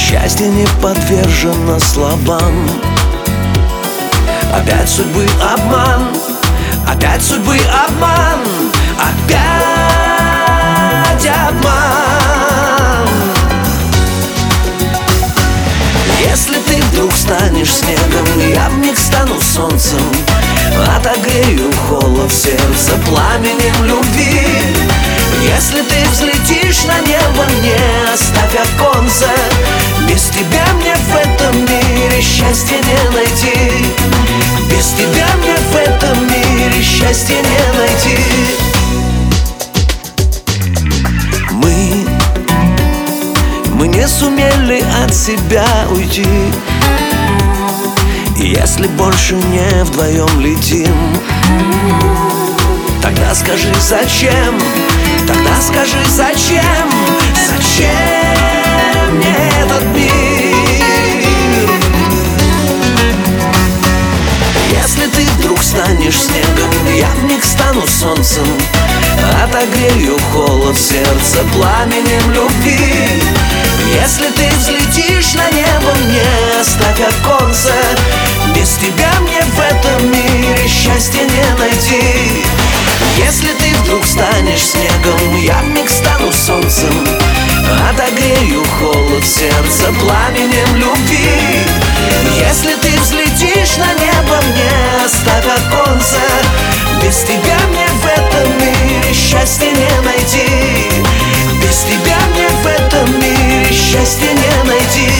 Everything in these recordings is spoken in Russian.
Счастье не подвержено словам. Опять судьбы обман, опять судьбы обман, опять обман. Если ты вдруг станешь снегом, я вмиг стану солнцем, отогрею холод в сердце пламенем любви. Если ты взлетишь на небо, не оставь оконца, без тебя мне в этом мире счастья не найти. Без тебя мне в этом мире счастья не найти. Мы не сумели от себя уйти. И если больше не вдвоем летим, тогда скажи зачем, тогда скажи зачем, зачем мне этот мир? Если ты вдруг станешь снегом, я вмиг стану солнцем, отогрею холод в сердце пламенем любви. Если ты взлетишь на небо, не оставь оконца, без тебя мне в этом мире счастья не найти. Если ты вдруг станешь снегом, я вмиг стану солнцем, отогрею холод в сердце пламенем любви. Если ты взлетишь на небо, не оставь оконца, без тебя мне в этом мире счастья не найти. Без тебя мне в этом мире счастья не найти.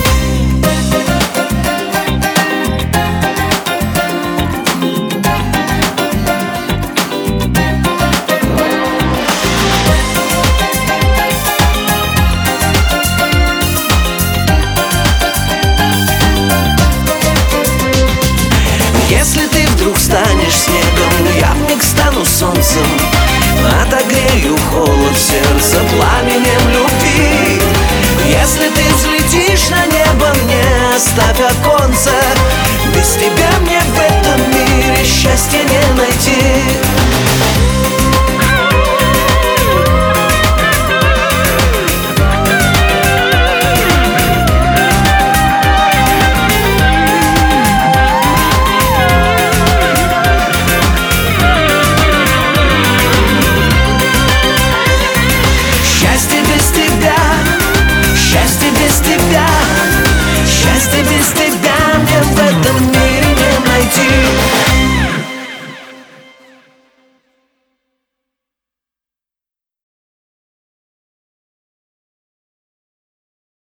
Если ты вдруг станешь снегом, я вмиг стану солнцем, отогрею холод в сердце пламенем любви. Если ты взлетишь на небо, не оставь оконца, без тебя